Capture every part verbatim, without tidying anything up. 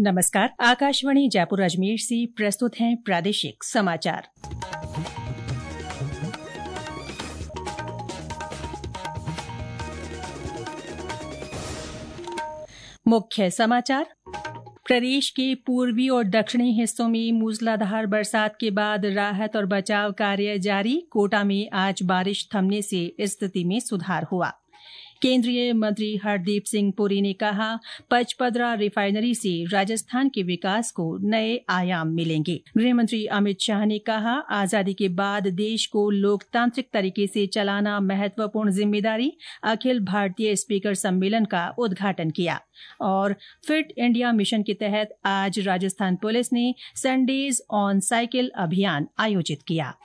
नमस्कार। आकाशवाणी जयपुर अजमेर से प्रस्तुत हैं प्रादेशिक समाचार। मुख्य समाचार। प्रदेश के पूर्वी और दक्षिणी हिस्सों में मूसलाधार बरसात के बाद राहत और बचाव कार्य जारी। कोटा में आज बारिश थमने से स्थिति में सुधार हुआ। केंद्रीय मंत्री हरदीप सिंह पुरी ने कहा, पचपदरा रिफाइनरी से राजस्थान के विकास को नए आयाम मिलेंगे। गृहमंत्री अमित शाह ने कहा, आजादी के बाद देश को लोकतांत्रिक तरीके से चलाना महत्वपूर्ण जिम्मेदारी। अखिल भारतीय स्पीकर सम्मेलन का उद्घाटन किया। और फिट इंडिया मिशन के तहत आज राजस्थान पुलिस ने संडेज ऑन साइकिल अभियान आयोजित किया।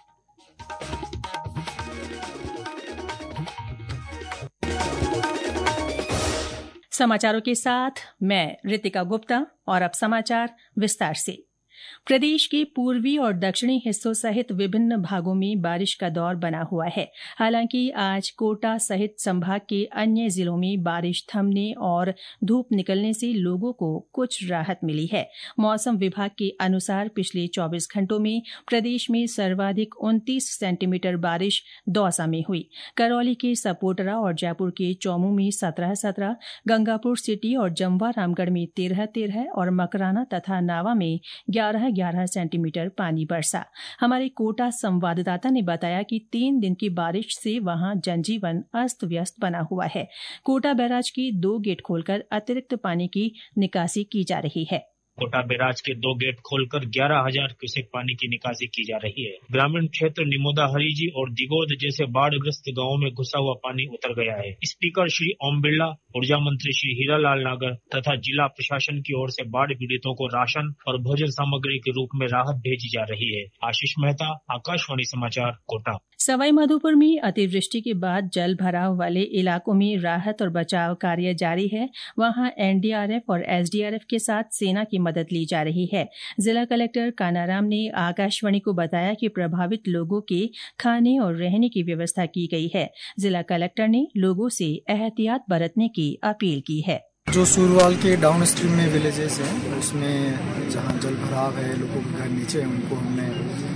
समाचारों के साथ मैं रितिका गुप्ता और अब समाचार विस्तार से। प्रदेश के पूर्वी और दक्षिणी हिस्सों सहित विभिन्न भागों में बारिश का दौर बना हुआ है। हालांकि आज कोटा सहित संभाग के अन्य जिलों में बारिश थमने और धूप निकलने से लोगों को कुछ राहत मिली है। मौसम विभाग के अनुसार पिछले चौबीस घंटों में प्रदेश में सर्वाधिक उनतीस सेंटीमीटर बारिश दौसा में हुई। करौली के सपोटरा और जयपुर के चौमू में सत्रह सत्रह, गंगापुर सिटी और जमवा रामगढ़ में तेरह तेरह और मकराना तथा नावा में ग्यारह ग्यारह सेंटीमीटर पानी बरसा। हमारे कोटा संवाददाता ने बताया कि तीन दिन की बारिश से वहां जनजीवन अस्त व्यस्त बना हुआ है। कोटा बैराज के दो गेट खोलकर अतिरिक्त पानी की निकासी की जा रही है। कोटा बैराज के दो गेट खोलकर ग्यारह हजार क्यूसेक पानी की निकासी की जा रही है। ग्रामीण क्षेत्र निमोदा हरीजी और दिगोद जैसे बाढ़ग्रस्त गांवों में घुसा हुआ पानी उतर गया है। स्पीकर श्री ओम बिरला, ऊर्जा मंत्री श्री हीरालाल नागर तथा जिला प्रशासन की ओर से बाढ़ पीड़ितों को राशन और भोजन सामग्री के रूप में राहत भेजी जा रही है। आशीष मेहता, आकाशवाणी समाचार, कोटा। सवाई माधोपुर में अतिवृष्टि के बाद जल भराव वाले इलाकों में राहत और बचाव कार्य जारी है। वहां एनडीआरएफ और एसडीआरएफ के साथ सेना की मदद ली जा रही है। जिला कलेक्टर कानाराम ने आकाशवाणी को बताया कि प्रभावित लोगों के खाने और रहने की व्यवस्था की गई है। जिला कलेक्टर ने लोगों से एहतियात बरतने की अपील की है। जो सूरवाल के डाउन स्ट्रीम में विलेजेस हैं, उसमें जहां जल भराव है, लोगों के घर नीचे हैं, उनको हमने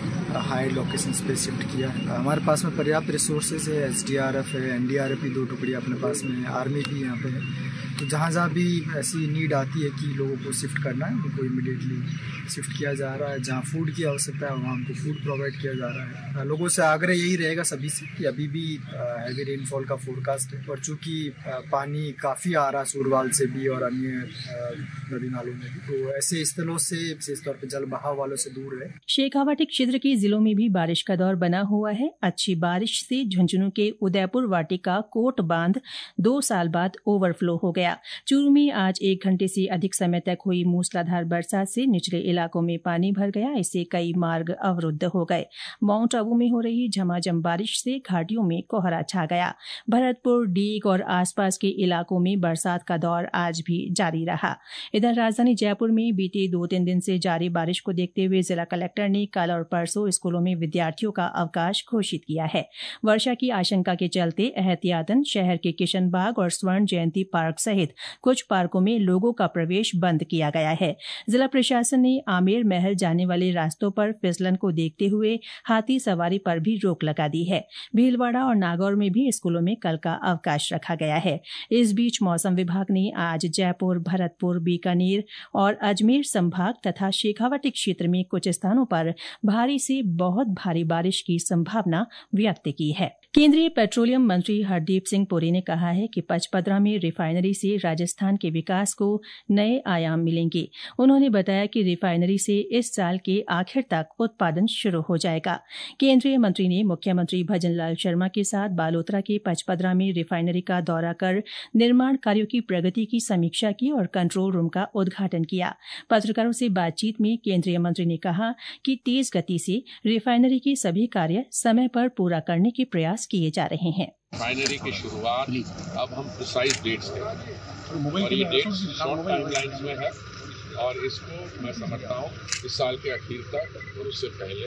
हाई लोकेशंस पे शिफ्ट किया है। हमारे पास में पर्याप्त रिसोर्सेज है। एसडीआरएफ है, एनडीआरएफ की दो टुकड़ी अपने पास में, आर्मी भी यहाँ पे है। तो जहाँ जहाँ भी ऐसी नीड आती है कि लोगों को शिफ्ट करना है, उनको इमीडिएटली शिफ्ट किया जा रहा है। जहाँ फूड की आवश्यकता है वहाँ हमको फूड प्रोवाइड किया जा रहा है। लोगों से आग्रह यही रहेगा सभी से कि अभी भी हैवी रेनफॉल का फोरकास्ट है और चूँकि पानी काफ़ी आ रहा है सूरवाल से भी और अन्य नदी नालों में भी, तो ऐसे स्थलों से विशेष तौर पर जल बहाव वालों से दूर रहे। शेखावाटी क्षेत्र के जिलों में भी बारिश का दौर बना हुआ है। अच्छी बारिश से झुंझुनू के उदयपुर वाटिका कोट बांध दो साल बाद ओवरफ्लो हो गया। चूरू में आज एक घंटे से अधिक समय तक हुई मूसलाधार बरसात से निचले इलाकों में पानी भर गया। इससे कई मार्ग अवरुद्ध हो गए। माउंट आबू में हो रही झमाझम बारिश से घाटियों में कोहरा छा गया। भरतपुर, डीग और आसपास के इलाकों में बरसात का दौर आज भी जारी रहा। इधर राजधानी जयपुर में बीते दो तीन दिन से जारी बारिश को देखते हुए जिला कलेक्टर ने कल और परसों स्कूलों में विद्यार्थियों का अवकाश घोषित किया है। वर्षा की आशंका के चलते एहतियातन शहर के किशन बाग और स्वर्ण जयंती पार्क सहित कुछ पार्कों में लोगों का प्रवेश बंद किया गया है। जिला प्रशासन ने आमेर महल जाने वाले रास्तों पर फिसलन को देखते हुए हाथी सवारी पर भी रोक लगा दी है। भीलवाड़ा और नागौर में भी स्कूलों में कल का अवकाश रखा गया है। इस बीच मौसम विभाग ने आज जयपुर, भरतपुर, बीकानेर और अजमेर संभाग तथा शेखावाटी क्षेत्र में कुछ स्थानों पर भारी से बहुत भारी बारिश की संभावना व्यक्त की है। केंद्रीय पेट्रोलियम मंत्री हरदीप सिंह पुरी ने कहा है कि पचपदरा में रिफाइनरी से राजस्थान के विकास को नए आयाम मिलेंगे। उन्होंने बताया कि रिफाइनरी से इस साल के आखिर तक उत्पादन शुरू हो जाएगा। केंद्रीय मंत्री ने मुख्यमंत्री भजनलाल शर्मा के साथ बालोतरा के पचपदरा में रिफाइनरी का दौरा कर निर्माण कार्यों की प्रगति की समीक्षा की और कंट्रोल रूम का उद्घाटन किया। पत्रकारों से बातचीत में केंद्रीय मंत्री ने कहा कि तेज गति से रिफाइनरी के सभी कार्य समय पर पूरा करने के प्रयास किए जा रहे हैं। रिफाइनरी की शुरुआत अब हम प्रिसाइज डेट्स देंगे और ये डेट्स शॉर्ट टाइमलाइंस में है और इसको मैं समझता हूँ इस साल के आखिर तक और उससे पहले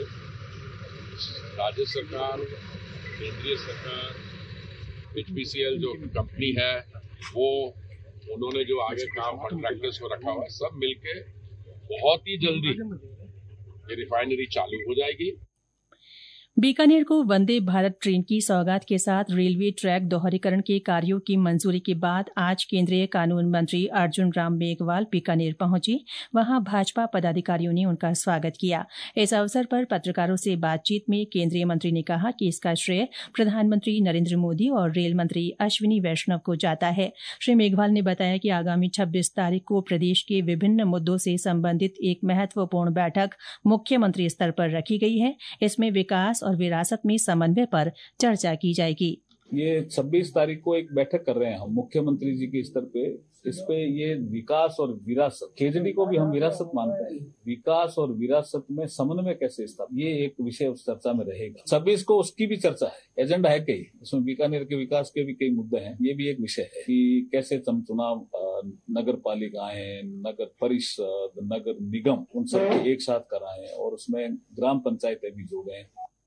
राज्य सरकार, केंद्रीय सरकार, एचपीसीएल जो कंपनी है वो, उन्होंने जो आगे काम कॉन्ट्रैक्टर्स को रखा हुआ है, सब मिलके बहुत ही जल्दी ये रिफाइनरी चालू हो जाएगी। बीकानेर को वंदे भारत ट्रेन की सौगात के साथ रेलवे ट्रैक दोहरीकरण के कार्यों की मंजूरी के बाद आज केंद्रीय कानून मंत्री अर्जुन राम मेघवाल बीकानेर पहुंचे। वहां भाजपा पदाधिकारियों ने उनका स्वागत किया। इस अवसर पर पत्रकारों से बातचीत में केंद्रीय मंत्री ने कहा कि इसका श्रेय प्रधानमंत्री नरेंद्र मोदी और रेल मंत्री अश्विनी वैष्णव को जाता है। श्री मेघवाल ने बताया कि आगामी छब्बीस तारीख को प्रदेश के विभिन्न मुद्दों से संबंधित एक महत्वपूर्ण बैठक मुख्यमंत्री स्तर पर रखी गई है। इसमें विकास और विरासत में समन्वय पर चर्चा की जाएगी। ये छब्बीस तारीख को एक बैठक कर रहे हैं हम मुख्यमंत्री जी के स्तर पे। इस पे ये विकास और विरासत, खेजड़ी को भी हम विरासत मानते हैं, विकास और विरासत में समन्वय कैसे स्थापित, ये एक विषय उस चर्चा में रहेगा। छब्बीस को उसकी भी चर्चा है, एजेंडा है कई, इसमें बीकानेर के विकास के भी कई मुद्दे हैं। ये भी एक विषय है कि कैसे हम चुनाव, नगर पालिकाएं, नगर परिषद, नगर निगम, उन सबके एक साथ कराएं और उसमें ग्राम पंचायतें भी जोड़ें।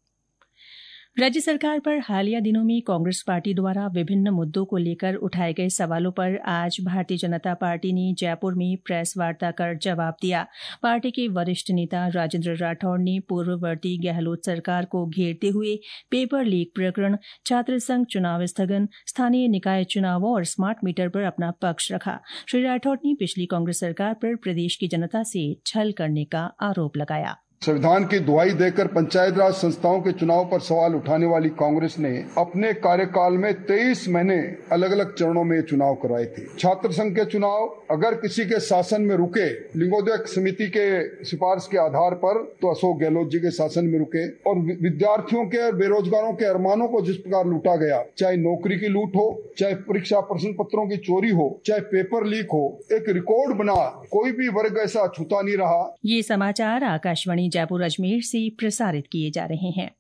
राज्य सरकार पर हालिया दिनों में कांग्रेस पार्टी द्वारा विभिन्न मुद्दों को लेकर उठाए गए सवालों पर आज भारतीय जनता पार्टी ने जयपुर में प्रेस वार्ता कर जवाब दिया। पार्टी के वरिष्ठ नेता राजेंद्र राठौड़ ने पूर्ववर्ती गहलोत सरकार को घेरते हुए पेपर लीक प्रकरण, छात्र संघ चुनाव स्थगन, स्थानीय निकाय चुनावों और स्मार्ट मीटर पर अपना पक्ष रखा। श्री राठौड़ ने पिछली कांग्रेस सरकार पर प्रदेश की जनता से छल करने का आरोप लगाया। संविधान की दुहाई देकर पंचायत राज संस्थाओं के चुनाव पर सवाल उठाने वाली कांग्रेस ने अपने कार्यकाल में तेईस महीने अलग अलग चरणों में चुनाव कराए थे। छात्र संघ के चुनाव अगर किसी के शासन में रुके, लिंगोदय समिति के सिफारिश के आधार पर, तो अशोक गहलोत जी के शासन में रुके। और विद्यार्थियों के और बेरोजगारों के अरमानों को जिस प्रकार लूटा गया, चाहे नौकरी की लूट हो, चाहे परीक्षा प्रश्न पत्रों की चोरी हो, चाहे पेपर लीक हो, एक रिकॉर्ड बना, कोई भी वर्ग ऐसा छूता नहीं रहा। ये समाचार आकाशवाणी जयपुर अजमेर से प्रसारित किए जा रहे हैं।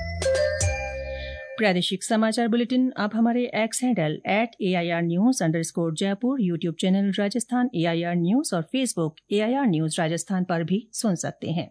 प्रादेशिक समाचार बुलेटिन अब हमारे X handle at A I R news underscore Jaipur, YouTube channel Rajasthan A I R news और Facebook A I R news Rajasthan पर भी सुन सकते हैं।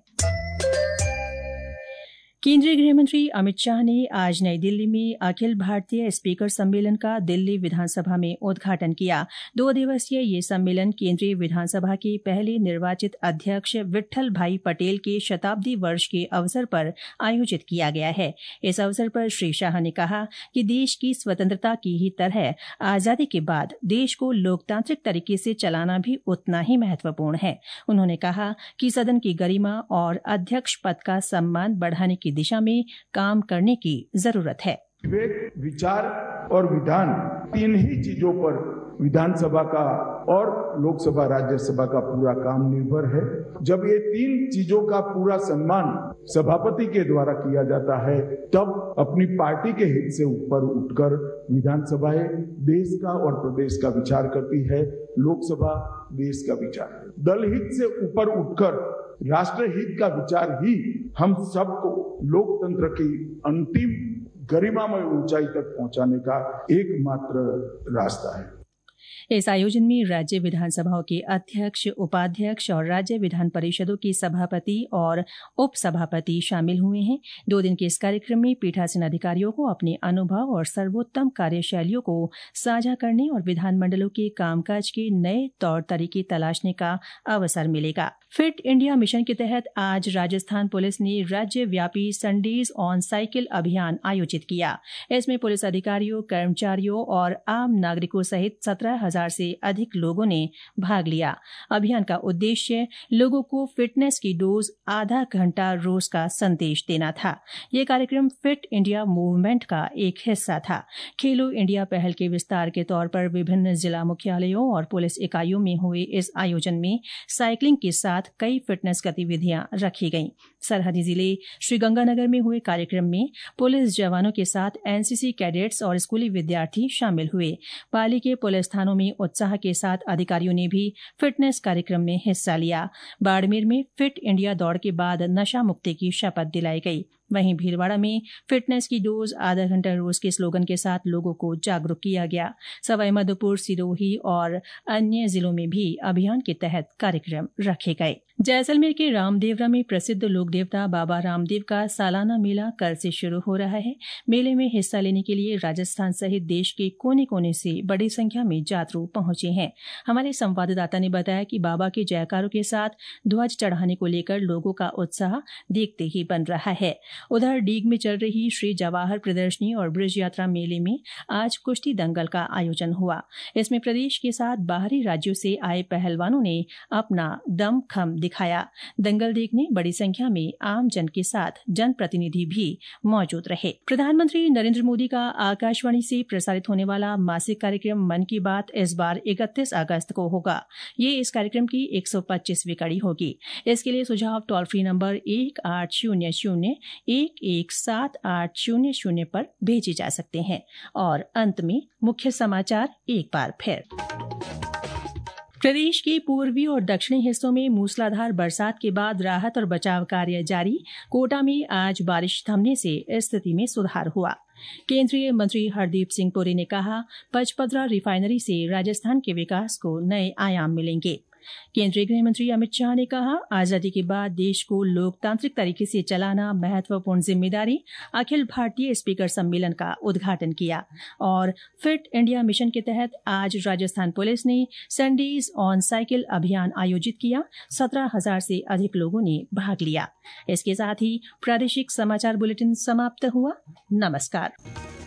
केंद्रीय गृह मंत्री अमित शाह ने आज नई दिल्ली में अखिल भारतीय स्पीकर सम्मेलन का दिल्ली विधानसभा में उद्घाटन किया। दो दिवसीय ये सम्मेलन केंद्रीय विधानसभा के पहले निर्वाचित अध्यक्ष विट्ठल भाई पटेल के शताब्दी वर्ष के अवसर पर आयोजित किया गया है। इस अवसर पर श्री शाह ने कहा कि देश की स्वतंत्रता की ही तरह आजादी के बाद देश को लोकतांत्रिक तरीके से चलाना भी उतना ही महत्वपूर्ण है। उन्होंने कहा कि सदन की गरिमा और अध्यक्ष पद का सम्मान बढ़ाने की दिशा में काम करने की जरूरत है। विवेक, विचार और विधान, तीन ही चीजों पर विधानसभा का और लोकसभा राज्यसभा का पूरा काम निर्भर है। जब ये तीन चीजों का पूरा सम्मान सभापति के द्वारा किया जाता है, तब अपनी पार्टी के हित से ऊपर उठकर विधानसभाएं देश का और प्रदेश का विचार करती है, लोकसभा देश का विचार। दल हित से ऊपर उठकर राष्ट्र हित का विचार ही हम सबको लोकतंत्र की अंतिम गरिमामय ऊंचाई तक पहुंचाने का एकमात्र रास्ता है। इस आयोजन में राज्य विधानसभाओं के अध्यक्ष, उपाध्यक्ष और राज्य विधान परिषदों के सभापति और उप सभापति शामिल हुए हैं। दो दिन के इस कार्यक्रम में पीठासीन अधिकारियों को अपने अनुभव और सर्वोत्तम कार्यशैलियों को साझा करने और विधानमंडलों के कामकाज के नए तौर तरीके तलाशने का अवसर मिलेगा। फिट इंडिया मिशन के तहत आज राजस्थान पुलिस ने राज्यव्यापी संडेज ऑन साइकिल अभियान आयोजित किया। इसमें पुलिस अधिकारियों, कर्मचारियों और आम नागरिकों सहित सत्रह हजार से अधिक लोगों ने भाग लिया। अभियान का उद्देश्य लोगों को फिटनेस की डोज आधा घंटा रोज का संदेश देना था। यह कार्यक्रम फिट इंडिया मूवमेंट का एक हिस्सा था। खेलो इंडिया पहल के विस्तार के तौर पर विभिन्न जिला मुख्यालयों और पुलिस इकाइयों में हुए इस आयोजन में साइकिलिंग के साथ कई फिटनेस गतिविधियां रखी गईं। सरहदी जिले श्रीगंगानगर में हुए कार्यक्रम में पुलिस जवानों के साथ एनसीसी कैडेट्स और स्कूली विद्यार्थी शामिल हुए। पाली के पुलिस थानों में उत्साह के साथ अधिकारियों ने भी फिटनेस कार्यक्रम में हिस्सा लिया। बाड़मेर में फिट इंडिया दौड़ के बाद नशा मुक्ति की शपथ दिलाई गई। वहीं भीलवाड़ा में फिटनेस की डोज आधा घंटा रोज के स्लोगन के साथ लोगों को जागरूक किया गया। सवाईमाधोपुर, सिरोही और अन्य जिलों में भी अभियान के तहत कार्यक्रम रखे गए। जैसलमेर के रामदेवरा में प्रसिद्ध लोक देवता बाबा रामदेव का सालाना मेला कल से शुरू हो रहा है। मेले में हिस्सा लेने के लिए राजस्थान सहित देश के कोने कोने से बड़ी संख्या में जातरू पहुंचे हैं। हमारे संवाददाता ने बताया कि बाबा के जयकारों के साथ ध्वज चढ़ाने को लेकर लोगों का उत्साह देखते ही बन रहा है। उधर डीग में चल रही श्री जवाहर प्रदर्शनी और ब्रज यात्रा मेले में आज कुश्ती दंगल का आयोजन हुआ। इसमें प्रदेश के साथ बाहरी राज्यों से आए पहलवानों ने अपना दमखम दिखाया। दंगल देखने बड़ी संख्या में आम जन के साथ जनप्रतिनिधि भी मौजूद रहे। प्रधानमंत्री नरेंद्र मोदी का आकाशवाणी से प्रसारित होने वाला मासिक कार्यक्रम मन की बात इस बार इकतीस अगस्त को होगा। ये इस कार्यक्रम की एक सौ पच्चीसवीं कड़ी होगी। इसके लिए सुझाव टोल फ्री नंबर एक आठ शून्य शून्य एक एक सात आठ शून्य शून्य पर भेजे जा सकते हैं। और अंत में मुख्य समाचार एक बार फिर। प्रदेश के पूर्वी और दक्षिणी हिस्सों में मूसलाधार बरसात के बाद राहत और बचाव कार्य जारी। कोटा में आज बारिश थमने से स्थिति में सुधार हुआ। केंद्रीय मंत्री हरदीप सिंह पुरी ने कहा, पचपदरा रिफाइनरी से राजस्थान के विकास को नए आयाम मिलेंगे। केंद्रीय गृह मंत्री अमित शाह ने कहा, आजादी के बाद देश को लोकतांत्रिक तरीके से चलाना महत्वपूर्ण जिम्मेदारी। अखिल भारतीय स्पीकर सम्मेलन का उद्घाटन किया। और फिट इंडिया मिशन के तहत आज राजस्थान पुलिस ने संडेज ऑन साइकिल अभियान आयोजित किया। सत्रह हजार से अधिक लोगों ने भाग लिया। इसके साथ ही प्रादेशिक समाचार बुलेटिन समाप्त हुआ। नमस्कार।